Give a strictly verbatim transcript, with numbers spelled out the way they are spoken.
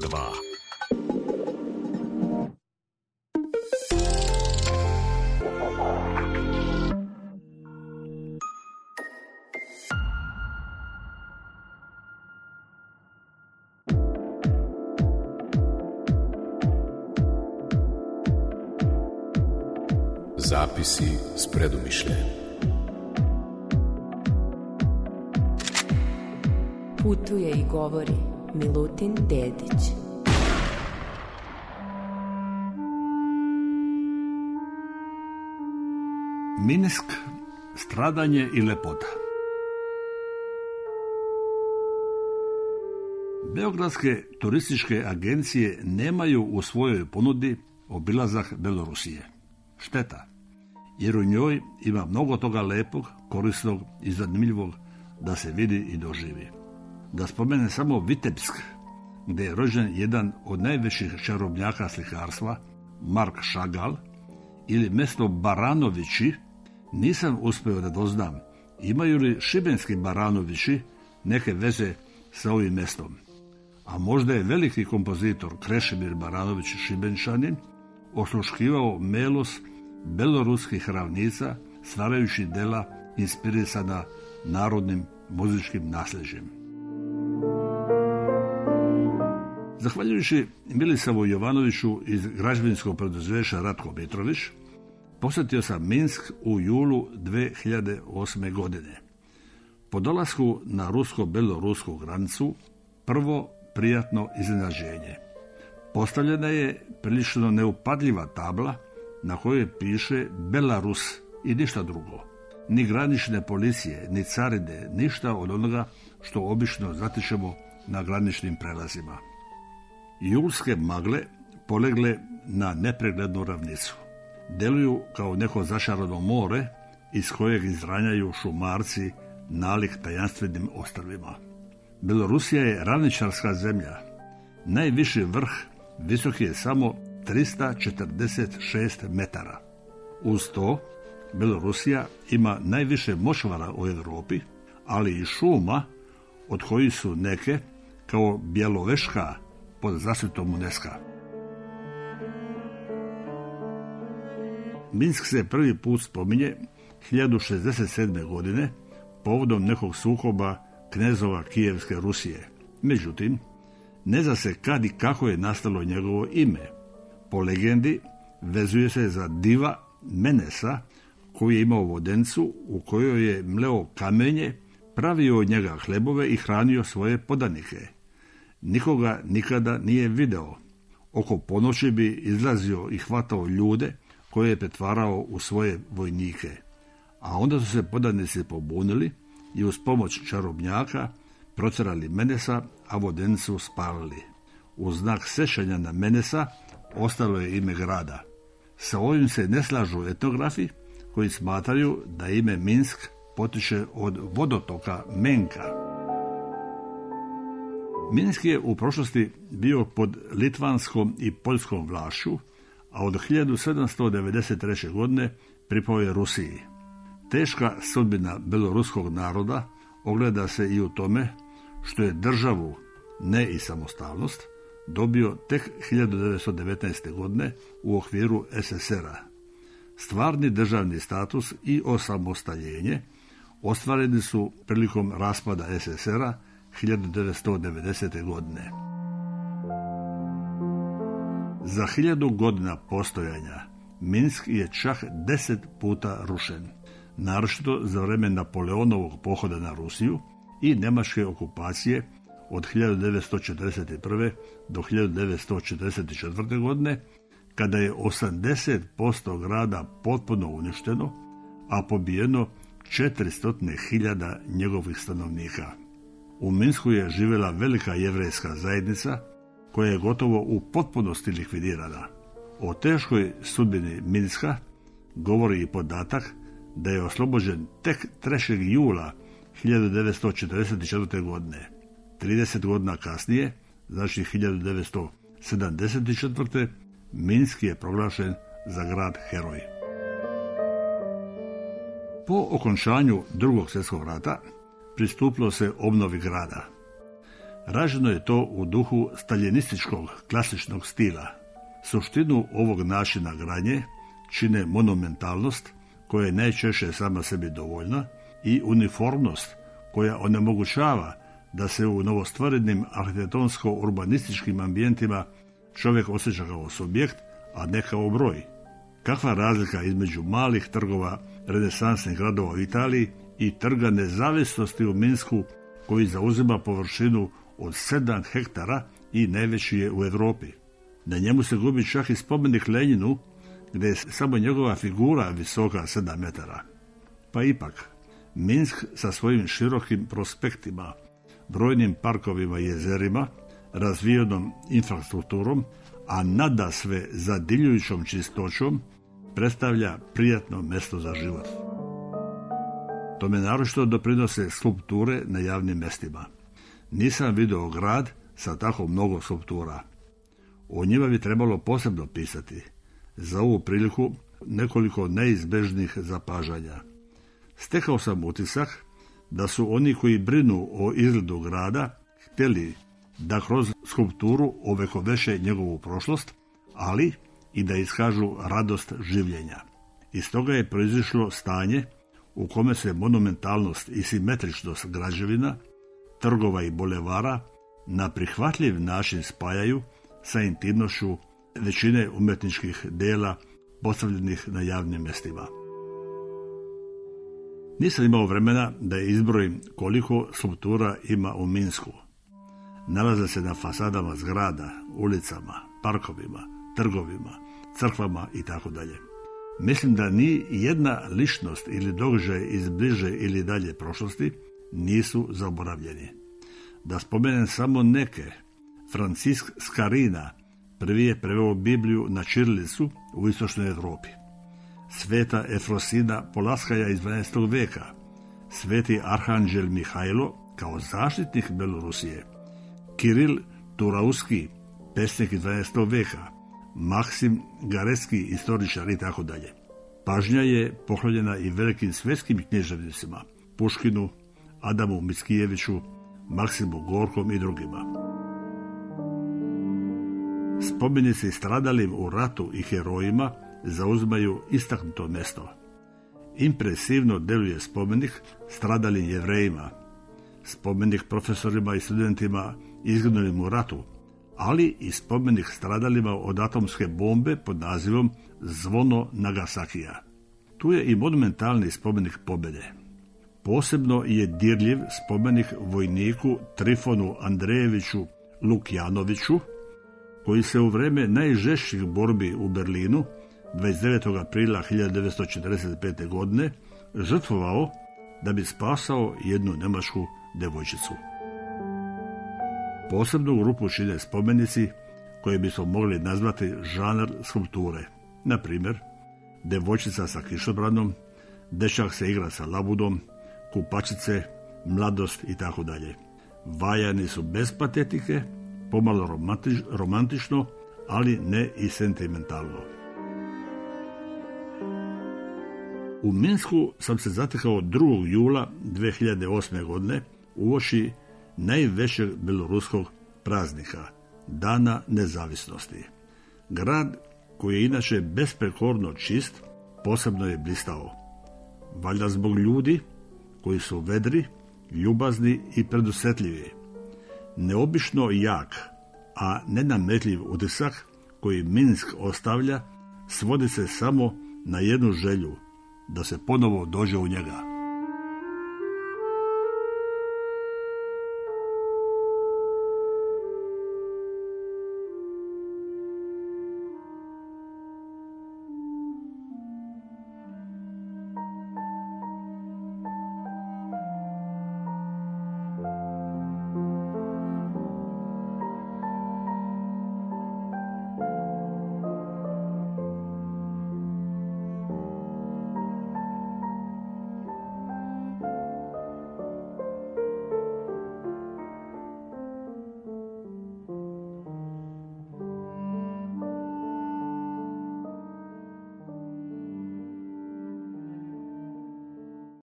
dva. Zapisi s predumišljajem. Putuje i govori Milutin Dedić. Minsk, stradanje i lepota. Beogradske turističke agencije nemaju u svojoj ponudi obilazak Belorusije. Šteta, jer u njoj ima mnogo toga lepog, korisnog i zanimljivog da se vidi i doživi. Da spomene samo Vitebsk, gdje je rođen jedan od najvećih čarobnjaka slikarstva, Mark Chagall, ili mjesto Baranovići, nisam uspio da doznam imaju li šibenski Baranovići neke veze sa ovim mjestom. A možda je veliki kompozitor Krešimir Baranović Šibenčanin osluškivao melos beloruskih ravnica, stvarajući dela inspirisana narodnim muzičkim nasljeđem. Zahvaljujući Milisavu Jovanoviću iz građevinskog preduzeća Ratko Mitrović, posjetio sam Minsk u julu dve hiljade osme. godine. Po dolasku na rusko-belorusku granicu, prvo prijatno iznenađenje. Postavljena je prilično neupadljiva tabla na kojoj piše Belarus i ništa drugo. Ni granične policije, ni carine, ništa od onoga što obično zatičemo na graničnim prelazima. Julske magle polegle na nepreglednu ravnicu. Deluju kao neko začarano more iz kojeg izranjaju šumarci nalik tajanstvenim ostrvima. Belorusija je ravničarska zemlja. Najviši vrh visok je samo trista četrdeset šest metara. Uz to, Belorusija ima najviše močvara u Europi, ali i šuma, od kojih su neke, kao Bjeloveška, pod zaštitom UNESCO-a. Minsk se prvi put spominje hiljadu šezdeset sedme. godine povodom nekog sukoba knezova Kijevske Rusije. Međutim, ne zna se kad i kako je nastalo njegovo ime. Po legendi vezuje se za diva Menesa, koji je imao vodencu u kojoj je mleo kamenje, pravio od njega hlebove i hranio svoje podanike. Nikoga nikada nije video. Oko ponoći bi izlazio i hvatao ljude koje je pretvarao u svoje vojnike. A onda su se podanici pobunili i uz pomoć čarobnjaka protjerali Menesa, a vodencu spalili. U znak sećanja na Menesa ostalo je ime grada. Sa ovim se ne slažu etnografi koji smatraju da ime Minsk potiče od vodotoka Menka. Minsk je u prošlosti bio pod litvanskom i poljskom vlašću, a od hiljadu sedamsto devedeset treće. godine pripao je Rusiji. Teška sudbina beloruskog naroda ogleda se i u tome što je državu, ne i samostalnost, dobio tek hiljadu devetsto devetnaeste. godine u okviru es es er a. Stvarni državni status i osamostaljenje ostvareni su prilikom raspada es es er a hiljadu devetsto devedesete. godine. Za hiljadu godina postojanja Minsk je čak deset puta rušen, naročito za vrijeme Napoleonovog pohoda na Rusiju i njemačke okupacije od hiljadu devetsto četrdeset prve. do hiljadu devetsto četrdeset četvrte. godine, kada je osamdeset posto grada potpuno uništeno, a pobijeno četiristo hiljada njegovih stanovnika. U Minsku je živjela velika jevrejska zajednica koja je gotovo u potpunosti likvidirana. O teškoj sudbini Minska govori i podatak da je oslobođen tek trećeg jula hiljadu devetsto četrdeset četvrte. godine. trideset godina kasnije, znači hiljadu devetsto sedamdeset četvrte. Minsk je proglašen za grad heroj. Po okončanju Drugog svjetskog rata pristupilo se obnovi grada. Rađeno je to u duhu staljinističkog klasičnog stila. Suštinu ovog načina gradnje čine monumentalnost, koja je najčešće sama sebi dovoljna, i uniformnost, koja onemogućava da se u novostvorenim arhitektonsko-urbanističkim ambijentima čovjek osjeća kao subjekt, a ne kao broj. Kakva razlika između malih trgova renesansnih gradova u Italiji i trga nezavisnosti u Minsku, koji zauzima površinu od sedam hektara i najveći je u Europi. Na njemu se gubi čak i spomenik Lenjinu, gdje je samo njegova figura visoka sedam metara. Pa ipak, Minsk sa svojim širokim prospektima, brojnim parkovima i jezerima, razvijenom infrastrukturom, a nadasve zadivljujućom čistoćom, predstavlja prijatno mjesto za život. Tome naročito doprinose skulpture na javnim mjestima. Nisam vidio grad sa tako mnogo skulptura. O njima bi trebalo posebno pisati. Za ovu priliku nekoliko neizbežnih zapažanja. Stekao sam utisak da su oni koji brinu o izgledu grada htjeli da kroz skulpturu ovekoveše njegovu prošlost, ali i da iskažu radost življenja. Iz toga je proizišlo stanje u kome se monumentalnost i simetričnost građevina, trgova i bulevara na prihvatljiv način spajaju sa intimnošću većine umjetničkih dela postavljenih na javnim mjestima. Nisam imao vremena da izbrojim koliko skulptura ima u Minsku. Nalaze se na fasadama zgrada, ulicama, parkovima, trgovima, crkvama i tako dalje. Mislim da ni jedna ličnost ili događaj iz bliže ili dalje prošlosti nisu zaboravljeni. Da spomenem samo neke, Francisk Scarina prvi je preveo Bibliju na ćirilicu u istočnoj Europi. Sveta Efrosina Polaskaja iz dvanaestog vijeka, sveti arhanđel Mihajlo kao zaštitnik Belorusije, Kiril Turauski, pesnik iz dvanaestog vijeka, Maksim Garecki, istoričar i tako dalje. Pažnja je poklonjena i velikim svjetskim književnicima, Puškinu, Adamu Mickijeviću, Maksimu Gorkom i drugima. Spomenici stradalim u ratu i herojima zauzimaju istaknuto mjesto. Impresivno deluje spomenik stradalim Jevrejima, spomenik profesorima i studentima izginulim u ratu, ali i spomenik stradalima od atomske bombe pod nazivom Zvono Nagasakija. Tu je i monumentalni spomenik pobjede. Posebno je dirljiv spomenik vojniku Trifonu Andrejeviću Lukjanoviću, koji se u vrijeme najžešćih borbi u Berlinu dvadeset devetog aprila hiljadu devetsto četrdeset pete. godine žrtvovao da bi spasao jednu njemačku devojčicu. Posebnu grupu čine spomenici koje bismo mogli nazvati žanr skulpture. Na primjer, devojčica sa kišobranom, dečak se igra sa labudom, kupačice, mladost i tako dalje. Vajani su bez patetike, pomalo romantič, romantično, ali ne i sentimentalno. U Minsku sam se zatekao drugog jula dvije hiljade osme. godine uoči najvećeg beloruskog praznika, Dana nezavisnosti. Grad, koji je inače besprekorno čist, posebno je blistao. Valjda zbog ljudi koji su vedri, ljubazni i predusetljivi. Neobično jak, a nenametljiv utisak koji Minsk ostavlja svodi se samo na jednu želju, da se ponovo dođe u njega.